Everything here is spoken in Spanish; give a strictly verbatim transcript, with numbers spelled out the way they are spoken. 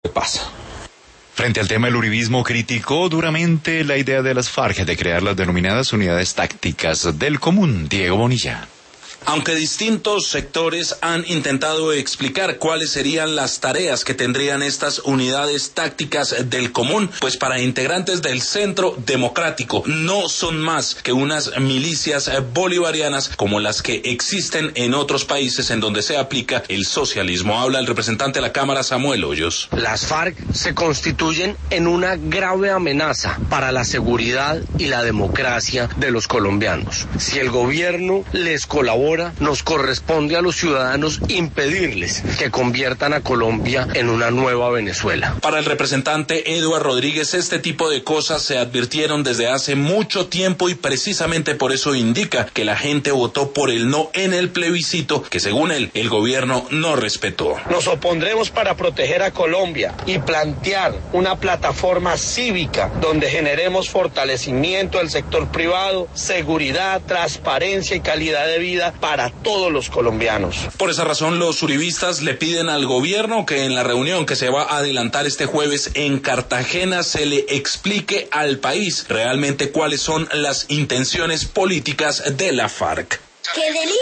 ¿Qué pasa? Frente al tema del uribismo, criticó duramente la idea de las FARC de crear las denominadas unidades tácticas del común. Diego Bonilla. Aunque distintos sectores han intentado explicar cuáles serían las tareas que tendrían estas unidades tácticas del común, pues para integrantes del Centro Democrático no son más que unas milicias bolivarianas como las que existen en otros países en donde se aplica el socialismo. Habla el representante de la Cámara, Samuel Hoyos. Las FARC se constituyen en una grave amenaza para la seguridad y la democracia de los colombianos. Si el gobierno les colabora, nos corresponde a los ciudadanos impedirles que conviertan a Colombia en una nueva Venezuela. Para el representante Eduardo Rodríguez, este tipo de cosas se advirtieron desde hace mucho tiempo y precisamente por eso indica que la gente votó por el no en el plebiscito que, según él, el gobierno no respetó. Nos opondremos para proteger a Colombia y plantear una plataforma cívica donde generemos fortalecimiento del sector privado, seguridad, transparencia y calidad de vida para todos los colombianos. Por esa razón, los uribistas le piden al gobierno que en la reunión que se va a adelantar este jueves en Cartagena se le explique al país realmente cuáles son las intenciones políticas de la FARC.